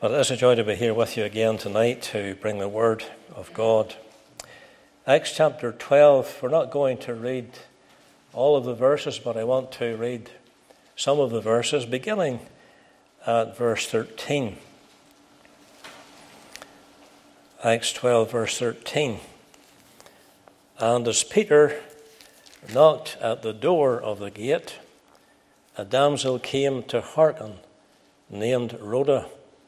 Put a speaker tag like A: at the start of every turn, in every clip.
A: But it is a joy to be here with you again tonight to bring the Word of God. Acts chapter 12, we're not going to read all of the verses, but I want to read some of the verses, beginning at verse 13. Acts 12, verse 13. And as Peter knocked at the door of the gate, a damsel came to hearken, named Rhoda.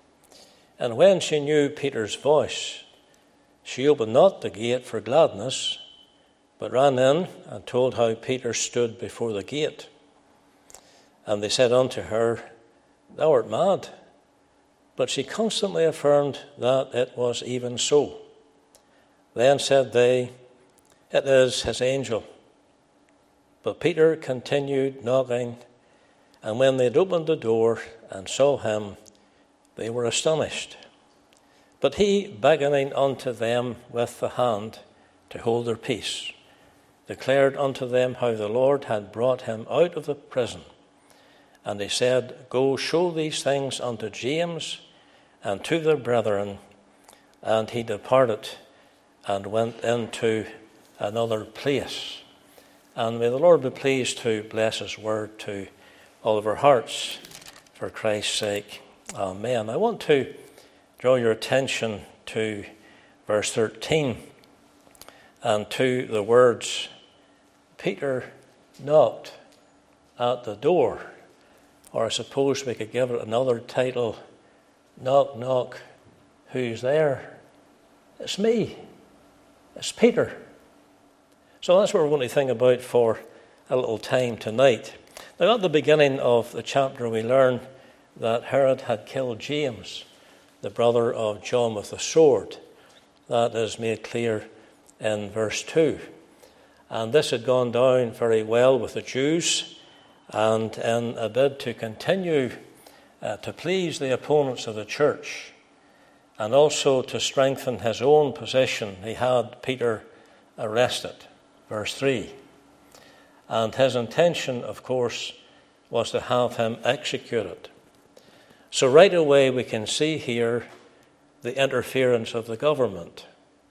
A: And when she knew Peter's voice, she opened not the gate for gladness, but ran in and told how Peter stood before the gate. And they said unto her, Thou art mad. But she constantly affirmed that it was even so. Then said they, It is his angel. But Peter continued knocking, and when they had opened the door and saw him, they were astonished. But he, beckoning unto them with the hand to hold their peace, declared unto them how the Lord had brought him out of the prison. And he said, Go show these things unto James and to their brethren. And he departed and went into another place. And may the Lord be pleased to bless his word to all of our hearts for Christ's sake. Amen. I want to draw your attention to verse 13 and to the words, Peter knocked at the door. Or I suppose we could give it another title, Knock, knock, who's there? It's me. It's Peter. So that's what we're going to think about for a little time tonight. Now, at the beginning of the chapter, we learn that Herod had killed James, the brother of John, with a sword. That is made clear in verse 2. And this had gone down very well with the Jews, and in a bid to continue to please the opponents of the church, and also to strengthen his own position, he had Peter arrested. Verse 3. And his intention, of course, was to have him executed. So right away we can see here the interference of the government.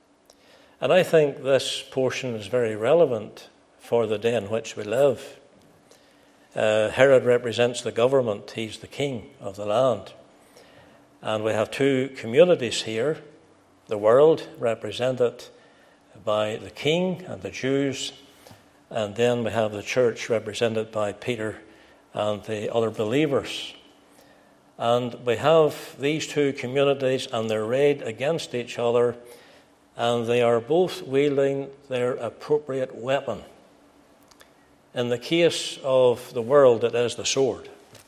A: And I think this portion is very relevant for the day in which we live. Herod represents the government. He's the king of the land. And we have two communities here. The world represented by the king and the Jews. And then we have the church represented by Peter and the other believers. And we have these two communities, and they're arrayed against each other, and they are both wielding their appropriate weapon. In the case of the world, it is the sword.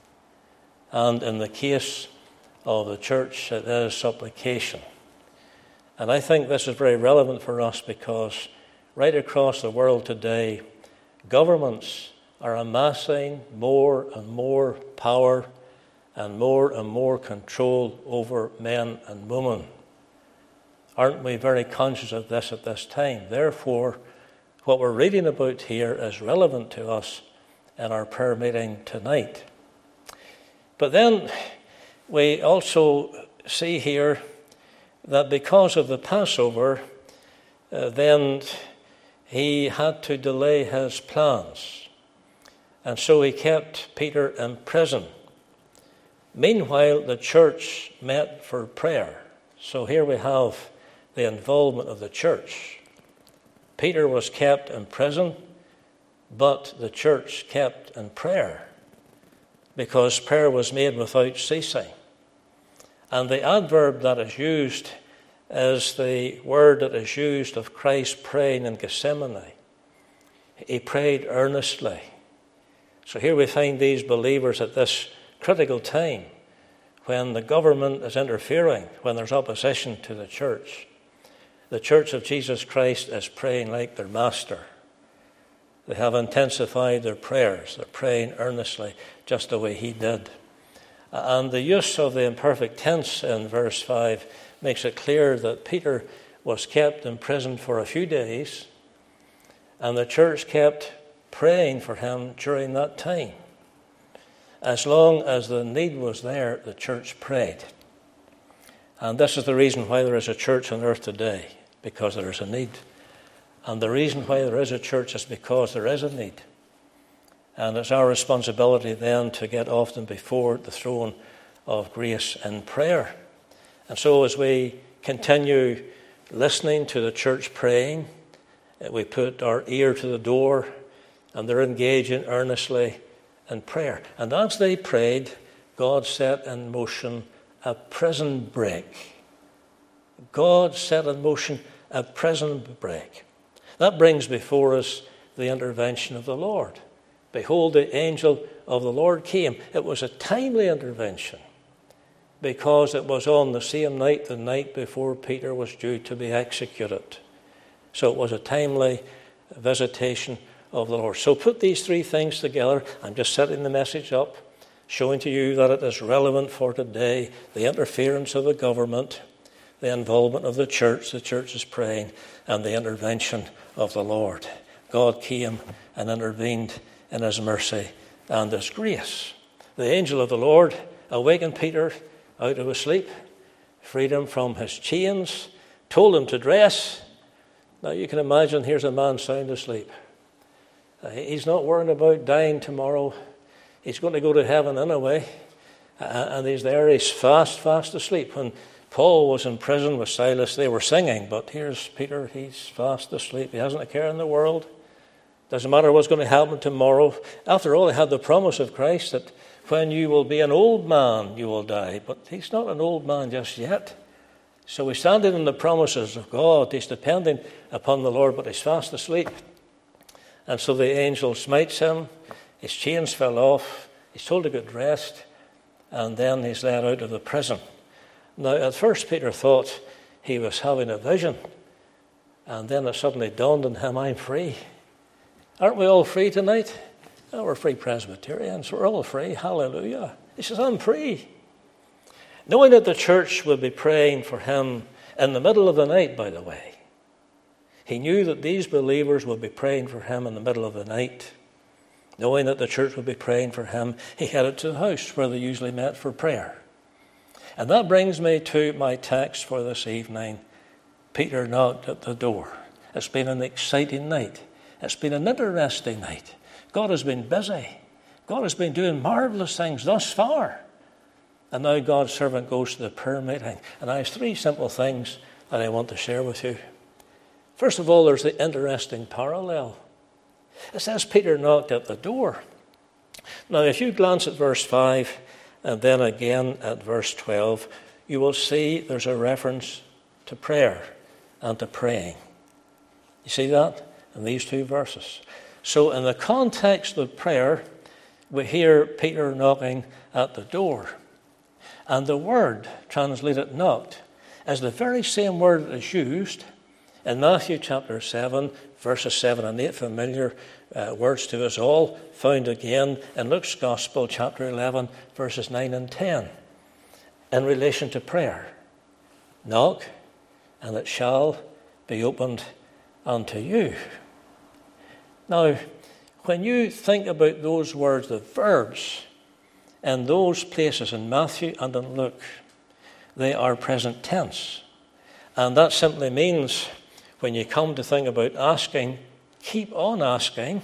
A: And in the case of the church, it is supplication. And I think this is very relevant for us because right across the world today, governments are amassing more and more power and more control over men and women. Aren't we very conscious of this at this time? Therefore, what we're reading about here is relevant to us in our prayer meeting tonight. But then we also see here that because of the Passover, then he had to delay his plans. And so he kept Peter in prison. Meanwhile, the church met for prayer. So here we have the involvement of the church. Peter was kept in prison, but the church kept in prayer because prayer was made without ceasing. And the adverb that is used is the word that is used of Christ praying in Gethsemane. He prayed earnestly. So here we find these believers at this critical time when the government is interfering, when there's opposition to the church. The church of Jesus Christ is praying like their master. They have intensified their prayers. They're praying earnestly, just the way he did. And the use of the imperfect tense in verse 5 makes it clear that Peter was kept in prison for a few days, and the church kept praying for him during that time. As long as the need was there, the church prayed. And this is the reason why there is a church on earth today, because there is a need. And the reason why there is a church is because there is a need. And it's our responsibility then to get often before the throne of grace in prayer. And so as we continue listening to the church praying, we put our ear to the door and they're engaging earnestly in prayer. And as they prayed, God set in motion a prison break. God set in motion a prison break. That brings before us the intervention of the Lord. Behold, the angel of the Lord came. It was a timely intervention because it was on the same night, the night before Peter was due to be executed. So it was a timely visitation of the Lord. So put these three things together. I'm just setting the message up, showing to you that it is relevant for today. The interference of the government, the involvement of the church is praying, and the intervention of the Lord. God came and intervened in his mercy and his grace. The angel of the Lord awakened Peter out of his sleep, freed him from his chains, told him to dress. Now you can imagine, here's a man sound asleep. He's not worrying about dying tomorrow. He's going to go to heaven anyway. And he's there, he's fast asleep. When Paul was in prison with Silas, they were singing, but here's Peter, he's fast asleep. He hasn't a care in the world. Doesn't matter what's going to happen tomorrow. After all, he had the promise of Christ that when you will be an old man, you will die. But he's not an old man just yet. So he's standing in the promises of God. He's depending upon the Lord, but he's fast asleep. And so the angel smites him. His chains fell off. He's told to get dressed. And then he's led out of the prison. Now, at first, Peter thought he was having a vision. And then it suddenly dawned on him, I'm free. Aren't we all free tonight? Oh, we're free Presbyterians. We're all free. Hallelujah. He says, I'm free. Knowing that the church would be praying for him in the middle of the night, by the way. He knew that these believers would be praying for him in the middle of the night. Knowing that the church would be praying for him, he headed to the house where they usually met for prayer. And that brings me to my text for this evening. Peter knocked at the door. It's been an exciting night. It's been an interesting night. God has been busy. God has been doing marvelous things thus far. And now God's servant goes to the prayer meeting. And I have three simple things that I want to share with you. First of all, there's the interesting parallel. It says Peter knocked at the door. Now, if you glance at verse 5 and then again at verse 12, you will see there's a reference to prayer and to praying. You see that in these two verses? So in the context of prayer, we hear Peter knocking at the door. And the word translated knocked is the very same word that is used in Matthew chapter 7, verses 7 and 8, familiar words to us all, found again in Luke's Gospel, chapter 11, verses 9 and 10, in relation to prayer. Knock, and it shall be opened unto you. Now, when you think about those words, the verbs, in those places in Matthew and in Luke, they are present tense. And that simply means, when you come to think about asking, keep on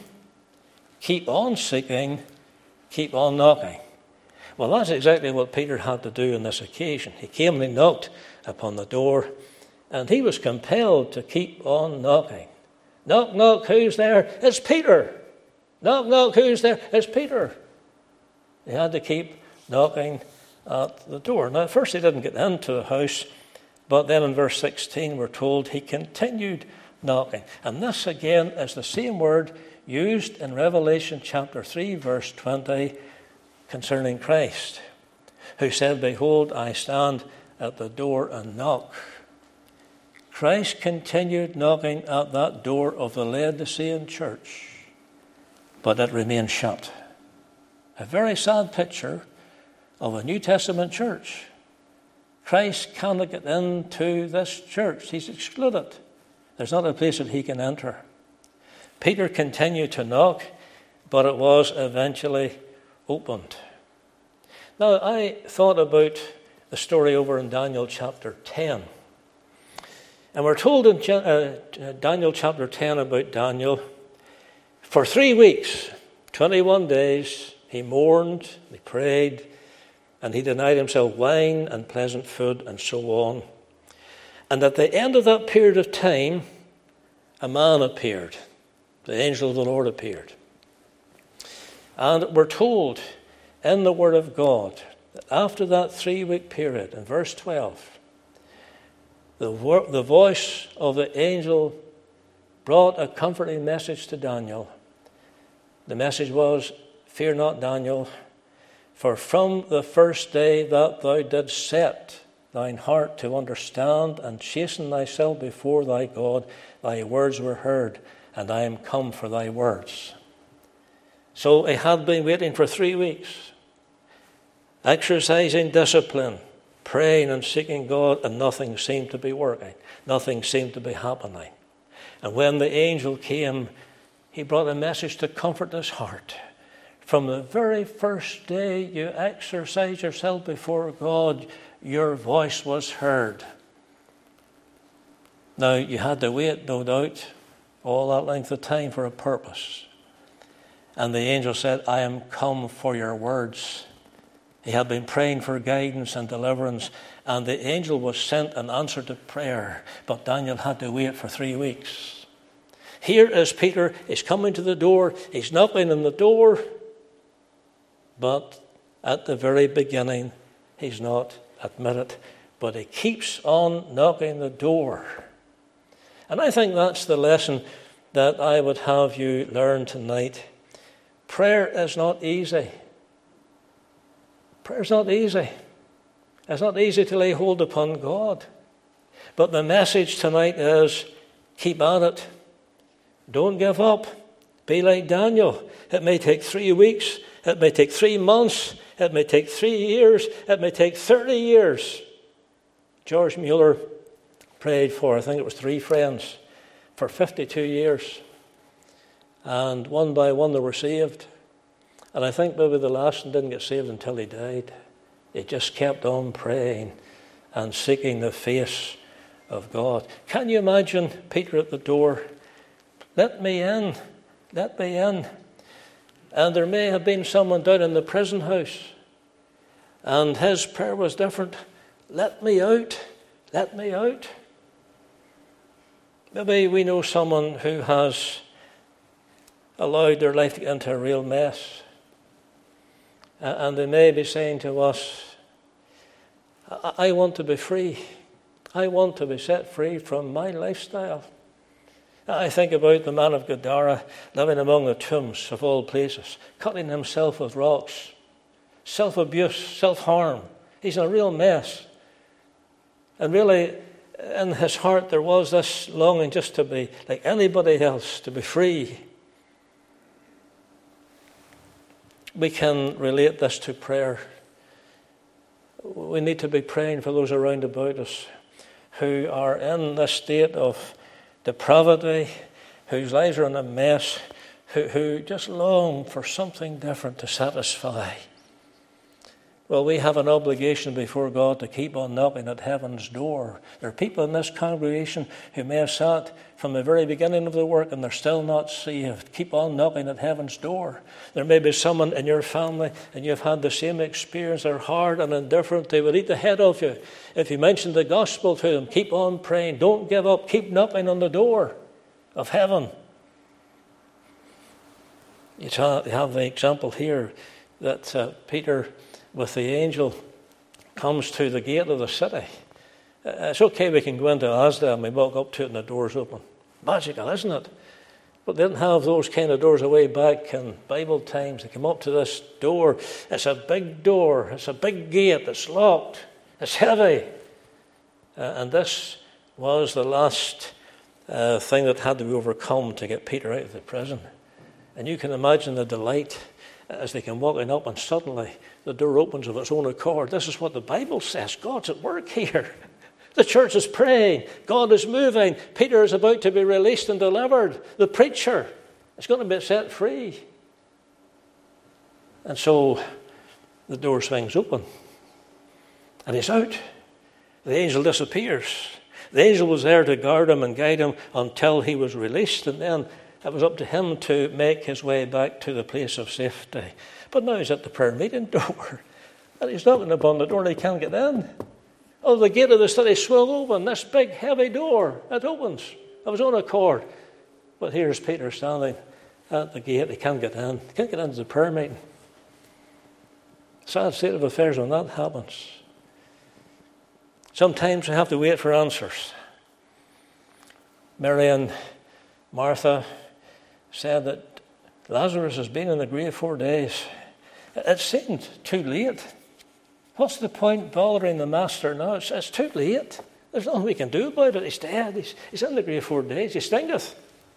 A: seeking, keep on knocking. Well, that's exactly what Peter had to do on this occasion. He came and he knocked upon the door, and he was compelled to keep on knocking. Knock, knock, who's there? It's Peter. Knock, knock, who's there? It's Peter. He had to keep knocking at the door. Now, at first he didn't get into the house, but then in verse 16 we're told he continued knocking. And this again is the same word used in Revelation chapter 3, verse 20, concerning Christ, who said, Behold, I stand at the door and knock. Christ continued knocking at that door of the Laodicean church, but it remained shut. A very sad picture of a New Testament church. Christ cannot get into this church. He's excluded. There's not a place that he can enter. Peter continued to knock, but it was eventually opened. Now, I thought about the story over in Daniel chapter 10. And we're told in Daniel chapter 10 about Daniel. For 3 weeks, 21 days, he mourned, he prayed, and he denied himself wine and pleasant food and so on. And at the end of that period of time, a man appeared. The angel of the Lord appeared. And we're told in the Word of God that after that 3-week period, in verse 12, the voice of the angel brought a comforting message to Daniel. The message was, "Fear not, Daniel, for from the first day that thou didst set thine heart to understand and chasten thyself before thy God, thy words were heard, and I am come for thy words." So he had been waiting for 3 weeks, exercising discipline, praying and seeking God, and nothing seemed to be working. Nothing seemed to be happening. And when the angel came, he brought a message to comfort his heart. From the very first day you exercise yourself before God, your voice was heard. Now, you had to wait, no doubt, all that length of time for a purpose. And the angel said, "I am come for your words." He had been praying for guidance and deliverance, and the angel was sent in answer to prayer. But Daniel had to wait for 3 weeks. Here is Peter. He's coming to the door. He's knocking on the door. But at the very beginning, he's not admitted. But he keeps on knocking the door. And I think that's the lesson that I would have you learn tonight. Prayer is not easy. Prayer's not easy. It's not easy to lay hold upon God. But the message tonight is, keep at it. Don't give up. Be like Daniel. It may take 3 weeks. It may take 3 months. It may take 3 years. It may take 30 years. George Mueller prayed for, I think it was 3 friends, for 52 years. And one by one they were saved. And I think maybe the last one didn't get saved until he died. He just kept on praying and seeking the face of God. Can you imagine Peter at the door? Let me in. Let me in. And there may have been someone down in the prison house, and his prayer was different. Let me out. Let me out. Maybe we know someone who has allowed their life to get into a real mess. And they may be saying to us, I want to be free. I want to be set free from my lifestyle. I think about the man of Gadara living among the tombs of all places, cutting himself with rocks, self-abuse, self-harm. He's in a real mess. And really, in his heart, there was this longing just to be like anybody else, to be free. We can relate this to prayer. We need to be praying for those around about us who are in this state of depravity, whose lives are in a mess, who just long for something different to satisfy. Well, we have an obligation before God to keep on knocking at heaven's door. There are people in this congregation who may have sat from the very beginning of the work and they're still not saved. Keep on knocking at heaven's door. There may be someone in your family and you've had the same experience. They're hard and indifferent. They will eat the head off you. If you mention the gospel to them, keep on praying. Don't give up. Keep knocking on the door of heaven. You have the example here that Peter, with the angel, comes to the gate of the city. It's okay, we can go into Asda and we walk up to it and the door's open. Magical, isn't it? But they didn't have those kind of doors away back in Bible times. They come up to this door. It's a big door. It's a big gate. It's locked. It's heavy. And this was the last thing that had to be overcome to get Peter out of the prison. And you can imagine the delight as they come walking up and suddenly the door opens of its own accord. This is what the Bible says. God's at work here. The church is praying. God is moving. Peter is about to be released and delivered. The preacher is going to be set free. And so the door swings open. And he's out. The angel disappears. The angel was there to guard him and guide him until he was released, and then it was up to him to make his way back to the place of safety. But now he's at the prayer meeting door, and he's knocking upon the door and he can't get in. Oh, the gate of the city swung open, this big heavy door, it opens of its own accord. But here's Peter standing at the gate. He can't get in. He can't get into the prayer meeting. Sad state of affairs when that happens. Sometimes we have to wait for answers. Mary and Martha said that Lazarus has been in the grave 4 days. It seemed too late. What's the point bothering the master now? It's too late. There's nothing we can do about it. He's dead. He's in the grave 4 days. He stinketh.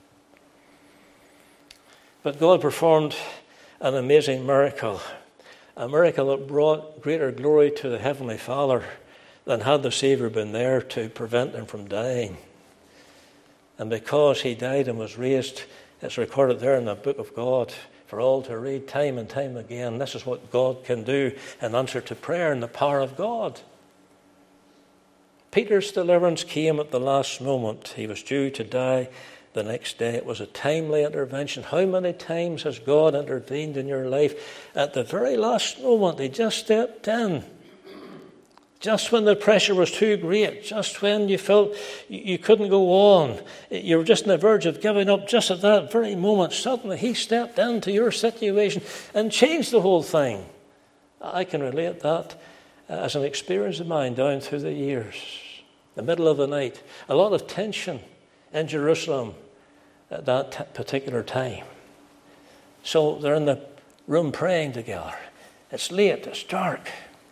A: But God performed an amazing miracle. A miracle that brought greater glory to the Heavenly Father than had the Saviour been there to prevent him from dying. And because he died and was raised, it's recorded there in the book of God for all to read time and time again. This is what God can do in answer to prayer and the power of God. Peter's deliverance came at the last moment. He was due to die the next day. It was a timely intervention. How many times has God intervened in your life? At the very last moment, he just stepped in. Just when the pressure was too great, just when you felt you couldn't go on, you were just on the verge of giving up, just at that very moment, suddenly he stepped into your situation and changed the whole thing. I can relate that as an experience of mine down through the years. The middle of the night, a lot of tension in Jerusalem at that particular time. So they're in the room praying together. It's late, it's dark.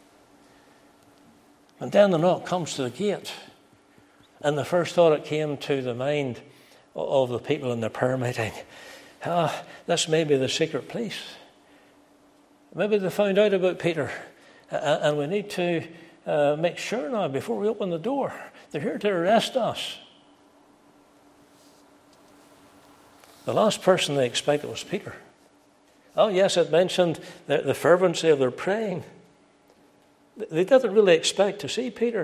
A: And then the knock comes to the gate. And the first thought that came to the mind of the people in the prayer meeting, this may be the secret place. Maybe they found out about Peter. And we need to make sure now before we open the door. They're here to arrest us. The last person they expected was Peter. Oh yes, it mentioned the fervency of their praying. They didn't really expect to see Peter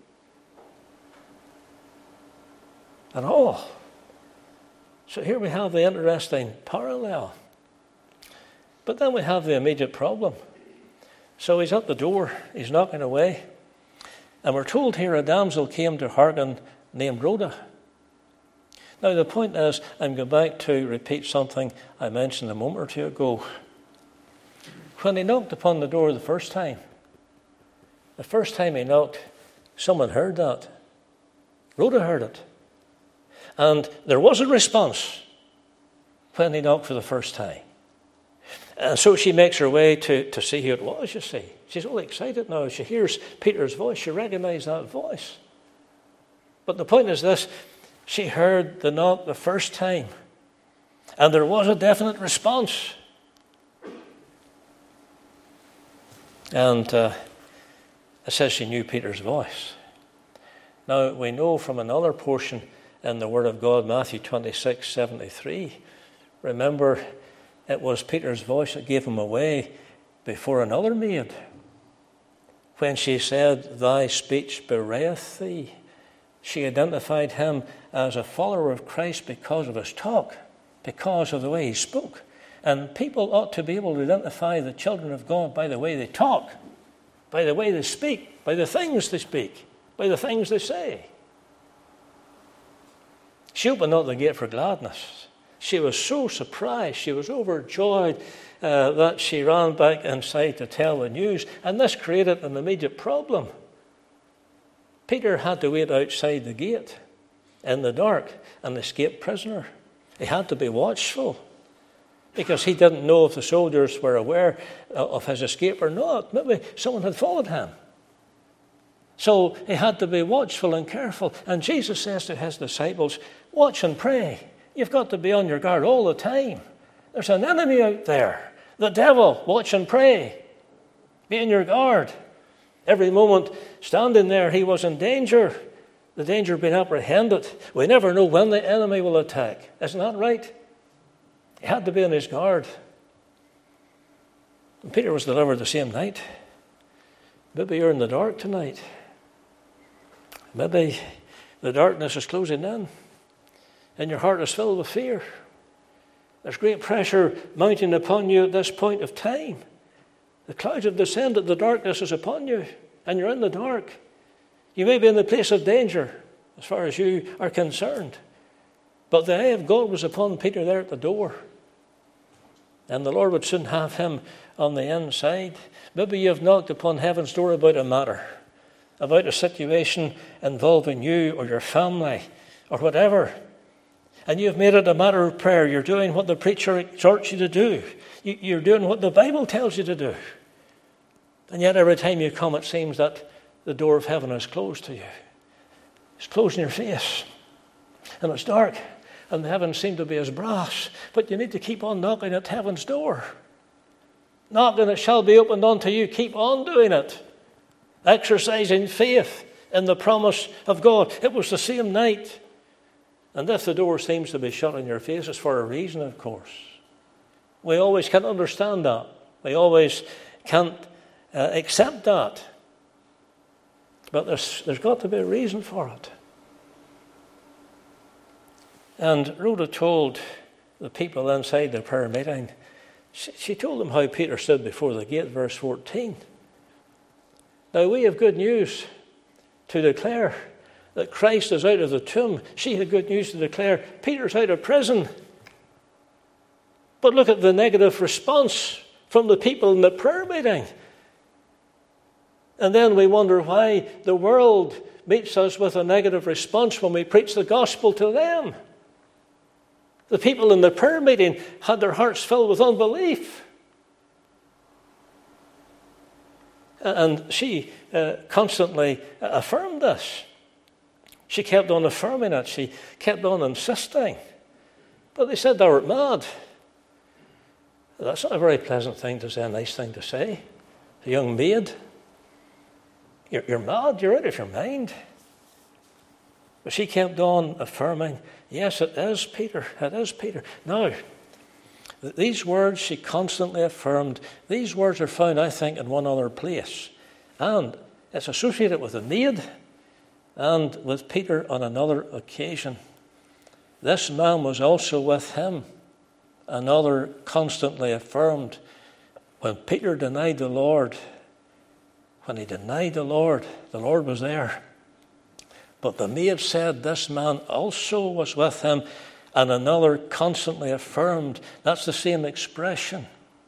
A: at all. So here we have the interesting parallel. But then we have the immediate problem. So he's at the door, he's knocking away. And we're told here a damsel came to hearken named Rhoda. Now the point is, I'm going back to repeat something I mentioned a moment or two ago. When he knocked upon the door the first time he knocked, someone heard that. Rhoda heard it. And there was a response when he knocked for the first time. And so she makes her way to see who it was, you see. She's all excited now. She hears Peter's voice. She recognized that voice. But the point is this. She heard the knock the first time. And there was a definite response. And it says she knew Peter's voice. Now, we know from another portion in the Word of God, Matthew 26:73. Remember, it was Peter's voice that gave him away before another maid. When she said, "Thy speech bewrayeth thee," she identified him as a follower of Christ because of his talk, because of the way he spoke. And people ought to be able to identify the children of God by the way they talk, by the way they speak, by the things they speak, by the things they say. She opened not the gate for gladness. She was so surprised, she was overjoyed that she ran back inside to tell the news, and this created an immediate problem. Peter had to wait outside the gate in the dark, an escaped prisoner. He had to be watchful because he didn't know if the soldiers were aware of his escape or not. Maybe someone had followed him. So he had to be watchful and careful. And Jesus says to his disciples, watch and pray. You've got to be on your guard all the time. There's an enemy out there. The devil. Watch and pray. Be on your guard. Every moment standing there, he was in danger. The danger being apprehended. We never know when the enemy will attack. Isn't that right? He had to be on his guard. And Peter was delivered the same night. Maybe you're in the dark tonight. Maybe the darkness is closing in and your heart is filled with fear. There's great pressure mounting upon you at this point of time. The clouds have descended, the darkness is upon you, and you're in the dark. You may be in the place of danger as far as you are concerned. But the eye of God was upon Peter there at the door. And the Lord would soon have him on the inside. Maybe you've knocked upon heaven's door about a matter, about a situation involving you or your family or whatever. And you've made it a matter of prayer. You're doing what the preacher exhorts you to do. You're doing what the Bible tells you to do. And yet every time you come, it seems that the door of heaven is closed to you. It's closed in your face. And it's dark. And the heavens seem to be as brass. But you need to keep on knocking at heaven's door. Knock and it shall be opened unto you. Keep on doing it. Exercising faith in the promise of God. It was the same night. And if the door seems to be shut in your face, it's for a reason, of course. We always can't understand that. We always can't accept that. But there's got to be a reason for it. And Rhoda told the people inside the prayer meeting, she told them how Peter stood before the gate, verse 14. Now we have good news to declare that Christ is out of the tomb. She had good news to declare Peter's out of prison. But look at the negative response from the people in the prayer meeting. And then we wonder why the world meets us with a negative response when we preach the gospel to them. The people in the prayer meeting had their hearts filled with unbelief. And she constantly affirmed this. She kept on affirming it. She kept on insisting. But they said they were mad. That's not a very pleasant thing to say, a nice thing to say. A young maid. You're mad, you're out of your mind. But she kept on affirming, yes, it is Peter, it is Peter. Now, these words she constantly affirmed, these words are found, I think, in one other place. And it's associated with a maid and with Peter on another occasion. This man was also with him. Another constantly affirmed, when Peter denied the Lord, when he denied the Lord was there. But the maid said this man also was with him, and another constantly affirmed. That's the same expression.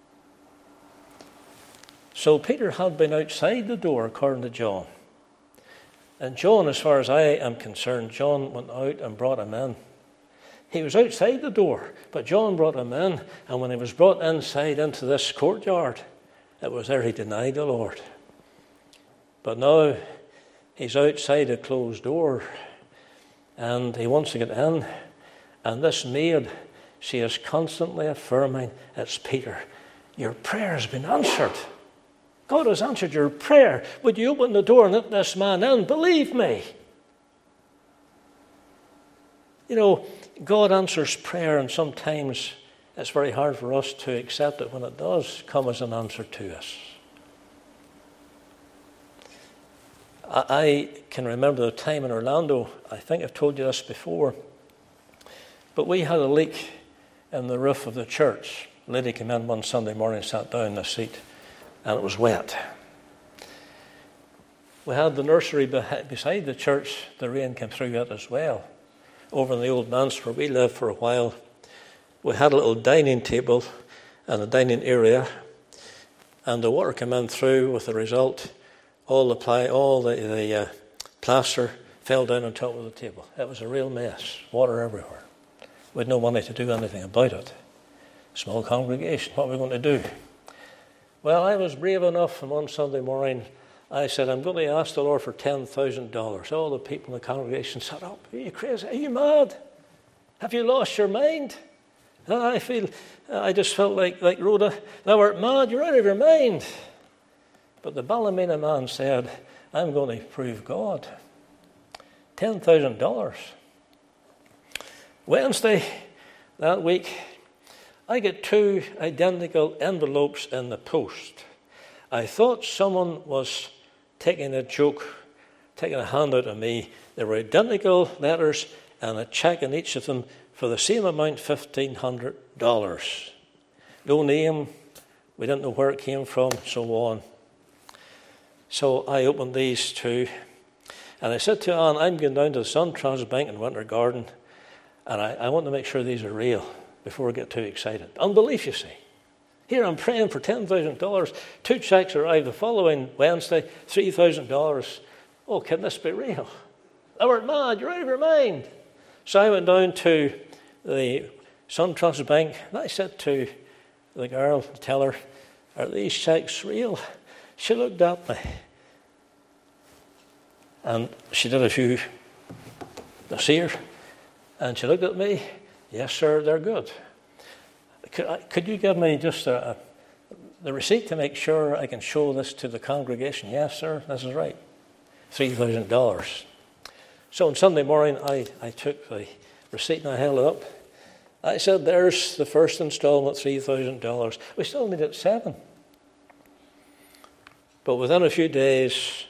A: So Peter had been outside the door, according to John. And John, as far as I am concerned, John went out and brought him in. He was outside the door, but John brought him in, and when he was brought inside into this courtyard, it was there he denied the Lord. But now he's outside a closed door, and he wants to get in, and this maid, she is constantly affirming, it's Peter. Your prayer has been answered. God has answered your prayer. Would you open the door and let this man in? Believe me. You know, God answers prayer, and sometimes it's very hard for us to accept it when it does come as an answer to us. I can remember the time in Orlando, I think I've told you this before, but we had a leak in the roof of the church. A lady came in one Sunday morning, sat down in a seat, and it was wet. We had the nursery beside the church. The rain came through it as well. Over in the old manse where we lived for a while, we had a little dining table and a dining area, and the water came in through. With the result, all the plaster fell down on top of the table. It was a real mess, water everywhere. We had no money to do anything about it. Small congregation, what were we going to do? Well, I was brave enough, and one Sunday morning I said, I'm going to ask the Lord for $10,000. All the people in the congregation sat up. Are you crazy? Are you mad? Have you lost your mind? And I just felt like Rhoda, thou art mad, you're out of your mind. But the Ballymena man said, I'm going to prove God. $10,000. Wednesday that week, I get 2 identical envelopes in the post. I thought someone was taking a joke, taking a handout of me. There were identical letters and a check in each of them for the same amount, $1,500. No name, we didn't know where it came from, so on. So I opened these two, and I said to Anne, I'm going down to the SunTrust Bank in Winter Garden, and I want to make sure these are real before I get too excited. Unbelief, you see. Here I'm praying for $10,000. 2 checks arrived the following Wednesday, $3,000. Oh, can this be real? I weren't mad, you're out of your mind. So I went down to the SunTrust Bank, and I said to the girl, tell her, are these checks real? She looked at me, and she did a few nasir, and she looked at me, yes, sir, they're good. Could you give me just the receipt to make sure I can show this to the congregation? Yes, sir, this is right. $3,000. So on Sunday morning, I took the receipt and I held it up. I said, there's the first installment, $3,000. We still needed 7. But within a few days,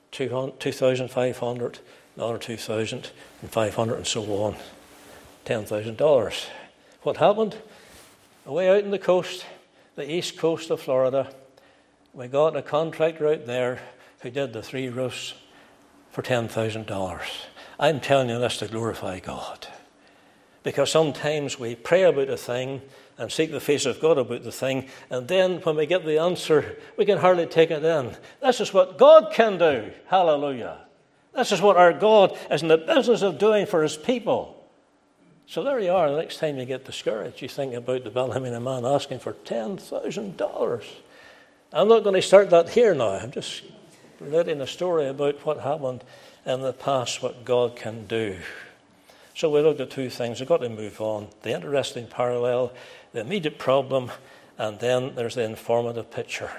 A: 2,500, another 2,500, and so on, $10,000. What happened? Away out on the coast, the east coast of Florida, we got a contractor out there who did the 3 roofs for $10,000. I'm telling you this to glorify God. Because sometimes we pray about a thing and seek the face of God about the thing, and then when we get the answer, we can hardly take it in. This is what God can do. Hallelujah. This is what our God is in the business of doing for his people. So there you are. The next time you get discouraged, you think about the Ballymena man asking for $10,000. I'm not going to start that here now. I'm just relating a story about what happened in the past, what God can do. So we looked at 2 things. We've got to move on. The interesting parallel, the immediate problem, and then there's the informative picture.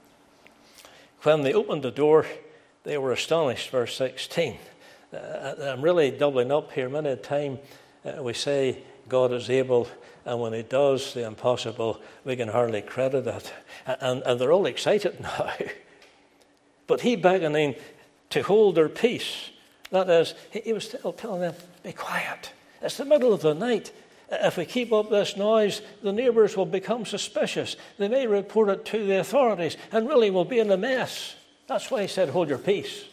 A: When they opened the door, they were astonished, verse 16. I'm really doubling up here. Many a time we say God is able, and when he does the impossible, we can hardly credit it. And they're all excited now. But he beckoning to hold their peace. That is, he was still telling them, be quiet. It's the middle of the night. If we keep up this noise, the neighbours will become suspicious. They may report it to the authorities, and really we'll be in a mess. That's why he said, hold your peace.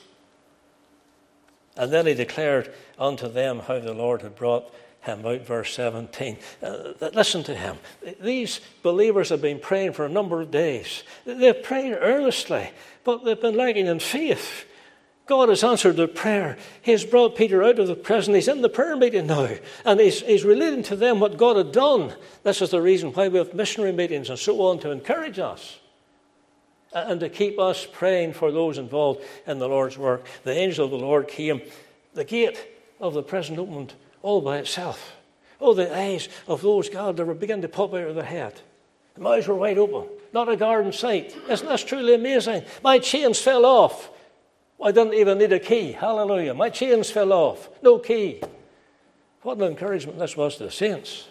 A: And then he declared unto them how the Lord had brought him out, verse 17. Listen to him. These believers have been praying for a number of days. They've prayed earnestly, but they've been lacking in faith. God has answered their prayer. He has brought Peter out of the prison. He's in the prayer meeting now, and he's relating to them what God had done. This is the reason why we have missionary meetings and so on, to encourage us and to keep us praying for those involved in the Lord's work. The angel of the Lord came. The gate of the prison opened all by itself. Oh, the eyes of those, God, they were beginning to pop out of their head. The mouths were wide open. Not a guard in sight. Isn't this truly amazing? My chains fell off. I didn't even need a key. Hallelujah. My chains fell off. No key. What an encouragement this was to the saints.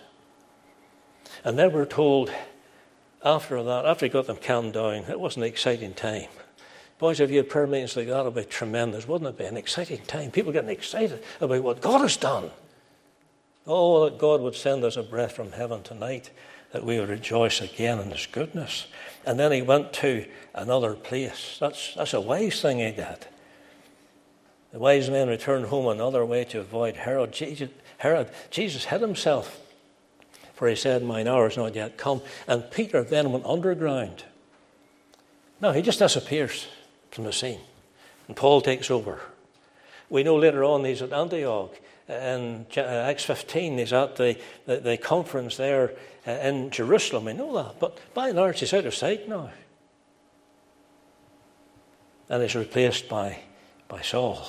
A: And then we're told after that, after he got them calmed down, it was an exciting time. Boys, if you had prayer meetings like that, it would be tremendous, wouldn't it be? An exciting time. People getting excited about what God has done. Oh, that God would send us a breath from heaven tonight, that we would rejoice again in his goodness. And then he went to another place. That's a wise thing he did. The wise men returned home another way to avoid Herod. Jesus hid himself, for he said, mine hour is not yet come. And Peter then went underground. No, he just disappears from the scene. And Paul takes over. We know later on he's at Antioch. In Acts 15, he's at the conference there in Jerusalem. We know that. But by and large, he's out of sight now. And he's replaced by Saul.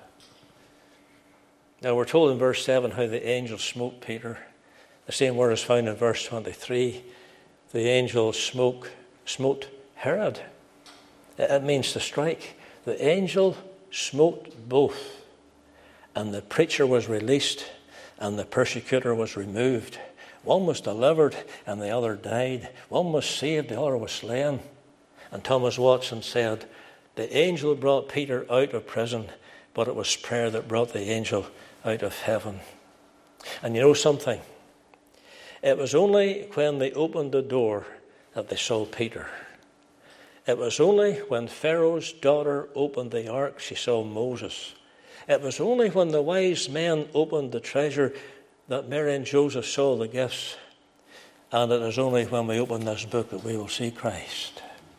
A: Now we're told in verse 7 how the angel smote Peter. The same word is found in verse 23. The angel smote Herod. It means to strike. The angel smote both. And the preacher was released and the persecutor was removed. One was delivered and the other died. One was saved, the other was slain. And Thomas Watson said, The angel brought Peter out of prison, but it was prayer that brought the angel out of heaven. And you know something? It was only when they opened the door that they saw Peter. It was only when Pharaoh's daughter opened the ark she saw Moses. It was only when the wise men opened the treasure that Mary and Joseph saw the gifts. And it is only when we open this book that we will see Christ.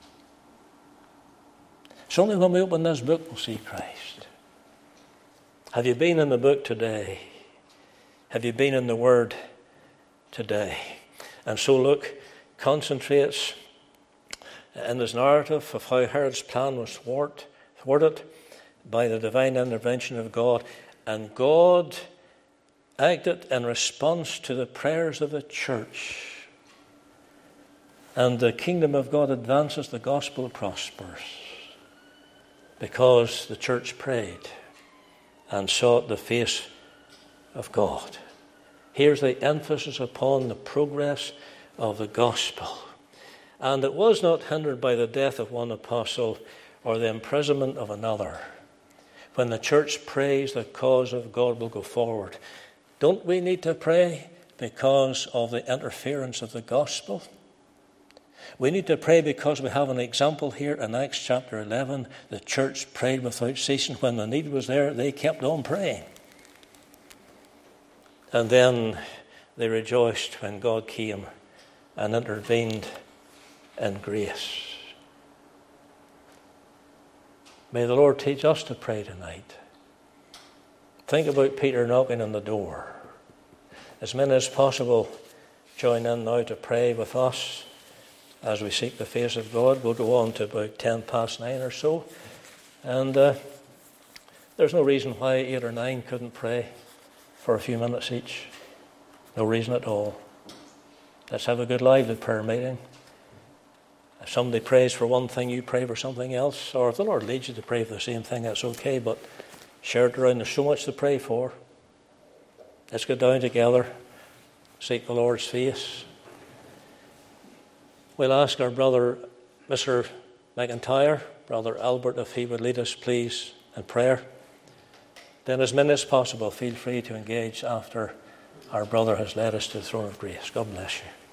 A: It's only when we open this book we'll see Christ. Have you been in the book today? Have you been in the Word today? And so Luke concentrates in this narrative of how Herod's plan was thwarted by the divine intervention of God. And God acted in response to the prayers of the church. And the kingdom of God advances, the gospel prospers. Because the church prayed and sought the face of God. Here's the emphasis upon the progress of the gospel. And it was not hindered by the death of one apostle or the imprisonment of another. When the church prays, the cause of God will go forward. Don't we need to pray because of the interference of the gospel? We need to pray because we have an example here in Acts chapter 11. The church prayed without ceasing. When the need was there, they kept on praying. And then they rejoiced when God came and intervened in grace. May the Lord teach us to pray tonight. Think about Peter knocking on the door. As many as possible join in now to pray with us as we seek the face of God. We'll go on to about 9:10 or so. And there's no reason why 8 or 9 couldn't pray for a few minutes each. No reason at all. Let's have a good lively prayer meeting. If somebody prays for one thing, you pray for something else. Or if the Lord leads you to pray for the same thing, that's okay. But share it around. There's so much to pray for. Let's get down together. Seek the Lord's face. We'll ask our brother, Mr. McIntyre, Brother Albert, if he would lead us, please, in prayer. Then as many as possible, feel free to engage after our brother has led us to the throne of grace. God bless you.